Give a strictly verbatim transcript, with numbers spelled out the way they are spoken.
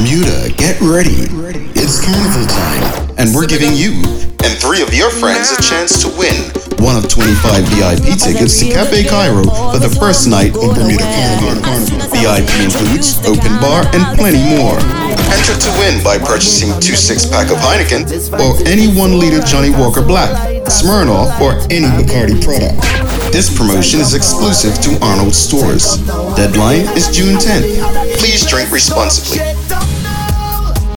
Bermuda, get ready. It's carnival time, and we're giving you and three of your friends a chance to win one of twenty-five V I P tickets to Cafe Cairo for the first night of Bermuda Carnival. V I P includes open bar and plenty more. Enter to win by purchasing two six-pack of Heineken or any one-liter Johnny Walker Black, Smirnoff, or any Bacardi product. This promotion is exclusive to Arnold stores. Deadline is June tenth. Please drink responsibly.